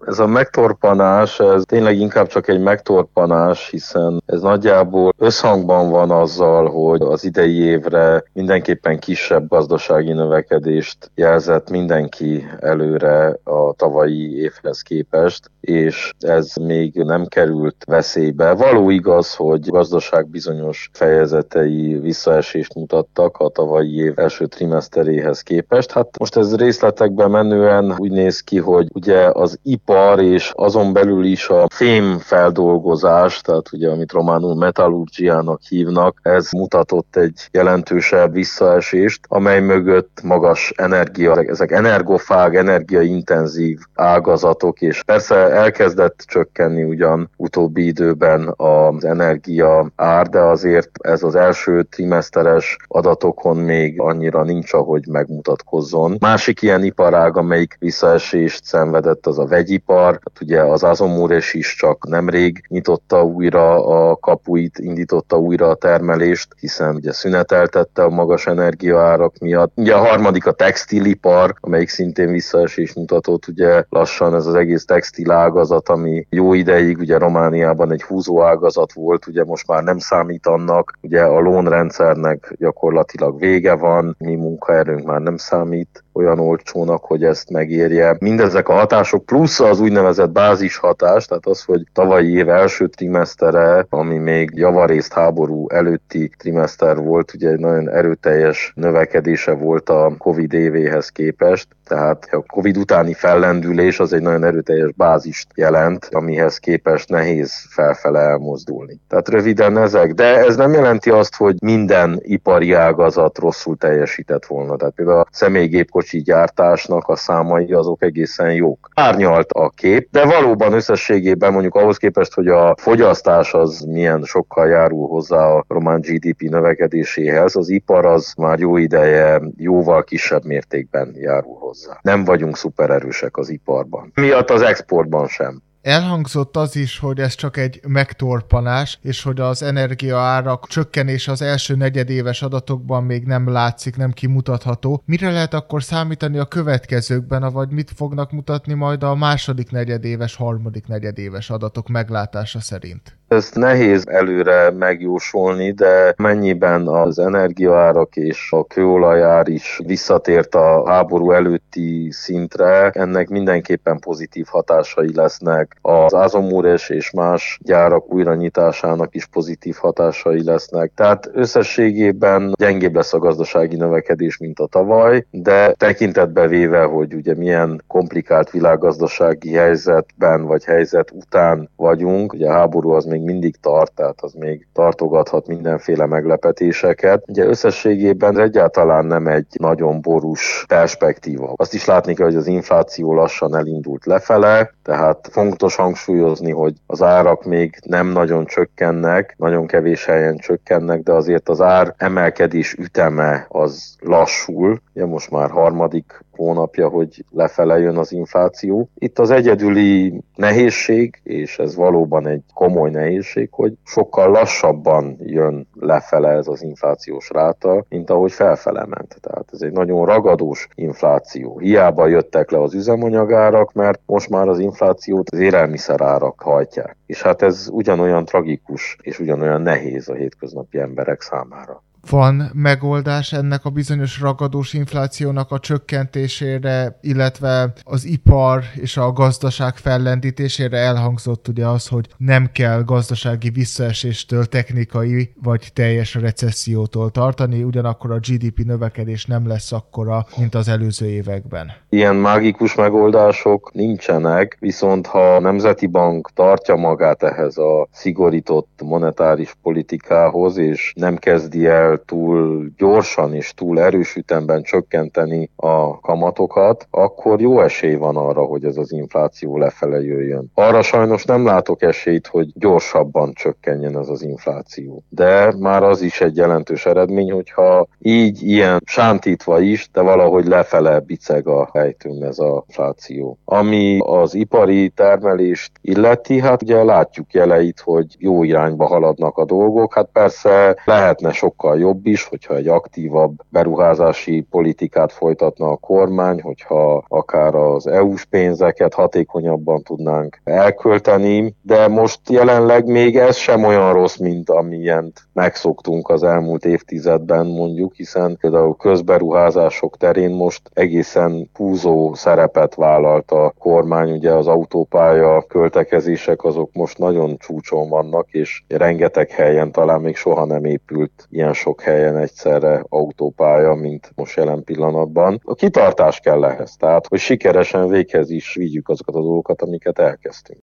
Ez a megtorpanás, ez tényleg inkább csak egy megtorpanás, hiszen ez nagyjából összhangban van azzal, hogy az idei évre mindenképpen kisebb gazdasági növekedést jelzett mindenki előre a tavalyi évhez képest, és ez még nem került veszélybe. Való igaz, hogy a gazdaság bizonyos fejezetei visszaesést mutattak a tavalyi év első trimeszteréhez képest. Hát most ez részletekben menően úgy néz ki, hogy ugye az ipar és azon belül is a fémfeldolgozás, tehát ugye amit románul metallurgiának hívnak, ez mutatott egy jelentősebb visszaesést, amely mögött magas energia, ezek energofág, energiaintenzív ágazatok, és persze elkezdett csökkenni ugyan utóbbi időben az energia ár, de azért ez az első trimeszteres adatokon még annyira nincs, ahogy megmutatkozzon. Másik ilyen iparág, amelyik visszaesést szenvedett, az a vegyipar. Hát ugye az Azomures is csak nemrég nyitotta újra a kapuit, indította újra a termelést, hiszen ugye szüneteltette a magas energiaárak miatt. Ugye a harmadik a textilipar, amelyik szintén visszaesést mutatott, ugye lassan ez az egész textil ágazat, ami jó ideig ugye Romániában egy húzó ágazat volt, ugye most már nem számít annak, ugye a lónrendszernek gyakorlatilag vége van, mi munkaerőnk már nem számít olyan olcsónak, hogy ezt megérje. Mindezek a hatások plusz az úgynevezett bázishatás, tehát az, hogy tavalyi év első trimesztere, ami még javarészt háború előtti trimeszter volt, ugye egy nagyon erőteljes növekedése volt a Covid évéhez képest, tehát a Covid utáni fellendülés az egy nagyon erőteljes bázist jelent, amihez képest nehéz felfele elmozdulni. Tehát röviden ezek, de ez nem jelenti azt, hogy minden ipari ágazat rosszul teljesített volna. Tehát például a személygépkocsi gyártásnak a számai azok egészen jók. Árnyalt a kép, de valóban összességében mondjuk ahhoz képest, hogy a fogyasztás az milyen sokkal járul hozzá a román GDP növekedéséhez, az ipar az már jó ideje jóval kisebb mértékben járul hozzá. Nem vagyunk szupererősek az iparban. Miatt az exportban sem. Elhangzott az is, hogy ez csak egy megtorpanás, és hogy az energiaárak csökkenése az első negyedéves adatokban még nem látszik, nem kimutatható. Mire lehet akkor számítani a következőkben, vagy mit fognak mutatni majd a második negyedéves, harmadik negyedéves adatok meglátása szerint? Ezt nehéz előre megjósolni, de mennyiben az energiaárak és a kőolajár is visszatért a háború előtti szintre, ennek mindenképpen pozitív hatásai lesznek. Az Azomures és más gyárak újranyitásának is pozitív hatásai lesznek. Tehát összességében gyengébb lesz a gazdasági növekedés, mint a tavaly, de tekintetbe véve, hogy ugye milyen komplikált világgazdasági helyzetben vagy helyzet után vagyunk, ugye a háború az még mindig tart, tehát az még tartogathat mindenféle meglepetéseket. Ugye összességében egyáltalán nem egy nagyon borús perspektíva. Azt is látni kell, hogy az infláció lassan elindult lefele, tehát fontos hangsúlyozni, hogy az árak még nem nagyon csökkennek, nagyon kevés helyen csökkennek, de azért az ár emelkedés üteme az lassul. Ugye most már harmadik hónapja, hogy lefele jön az infláció. Itt az egyedüli nehézség, és ez valóban egy komoly nehézség, hogy sokkal lassabban jön lefele ez az inflációs ráta, mint ahogy felfele ment. Tehát ez egy nagyon ragadós infláció. Hiába jöttek le az üzemanyagárak, mert most már az inflációt az élelmiszerárak hajtják. És hát ez ugyanolyan tragikus, és ugyanolyan nehéz a hétköznapi emberek számára. Van megoldás ennek a bizonyos ragadós inflációnak a csökkentésére, illetve az ipar és a gazdaság fellendítésére? Elhangzott ugye az, hogy nem kell gazdasági visszaeséstől, technikai vagy teljes recessziótól tartani, ugyanakkor a GDP növekedés nem lesz akkora, mint az előző években. Ilyen mágikus megoldások nincsenek, viszont ha a Nemzeti Bank tartja magát ehhez a szigorított monetáris politikához, és nem kezdi el túl gyorsan és túl erős ütemben csökkenteni a kamatokat, akkor jó esély van arra, hogy ez az infláció lefele jöjjön. Arra sajnos nem látok esélyt, hogy gyorsabban csökkenjen ez az infláció. De már az is egy jelentős eredmény, hogyha így ilyen sántítva is, de valahogy lefele biceg a helytőn ez a infláció. Ami az ipari termelést illeti, hát ugye látjuk jeleit, hogy jó irányba haladnak a dolgok. Hát persze lehetne sokkal jobb is, hogyha egy aktívabb beruházási politikát folytatna a kormány, hogyha akár az EU-s pénzeket hatékonyabban tudnánk elkölteni, de most jelenleg még ez sem olyan rossz, mint amilyent megszoktunk az elmúlt évtizedben mondjuk, hiszen például közberuházások terén most egészen húzó szerepet vállalt a kormány, ugye az autópálya költekezések azok most nagyon csúcson vannak, és rengeteg helyen talán még soha nem épült ilyen sok helyen egyszerre autópálya, mint most jelen pillanatban. A kitartás kell ehhez, tehát hogy sikeresen véghez is vigyük azokat a dolgokat, amiket elkezdtünk.